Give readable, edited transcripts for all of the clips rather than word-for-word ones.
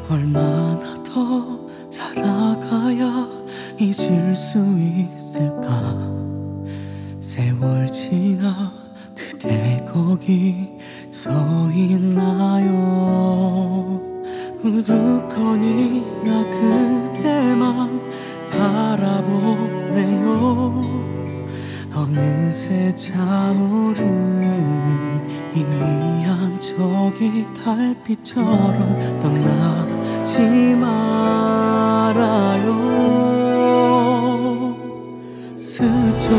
얼마나 더 살아가야 잊을 수 있을까. 세월 지나 그대 거기 서 있나요. 우두커니 나 그대만 바라보네요. 어느새 차오르는 희미한 저기 달빛처럼 떠나지 말아요. 스쳐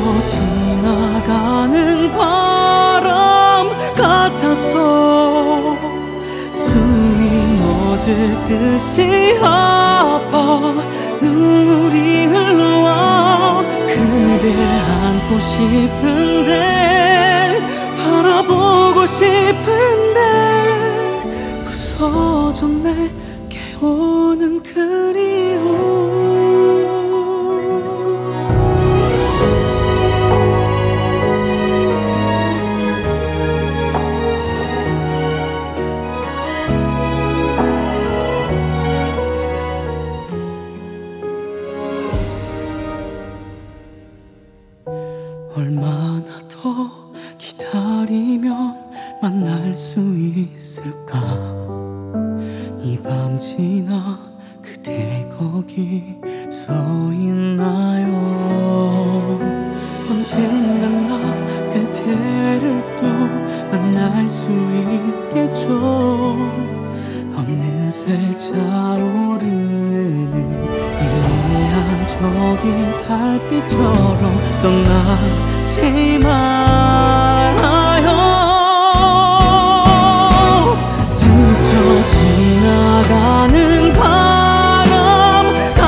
지나가는 바람 같아서 숨이 멎을 듯이 아파 눈물이 흘러와. 그댈 안고 싶은데 바라보고 싶은데 부서졌네 깨어는 그리움. 얼마나 더 기다리면 만날 수 있을까. 이 밤 지나 그대 거기 서 있나요. 언젠간 나 그대를 또 만날 수 있겠죠. 어느새 차오르는 희미한 저기 달빛처럼 떠나지 말아요. 스쳐 지나가는 바람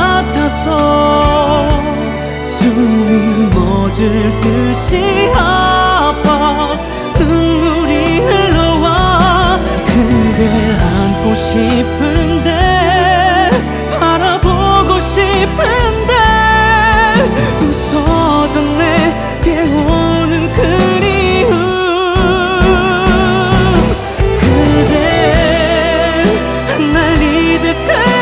같아서 숨이 멎을 듯이 아파 눈물이 흘러와. 그댈 안고 싶은데 바라보고 싶은데 부서졌네 깨어는 그리움. 그대 흩날리듯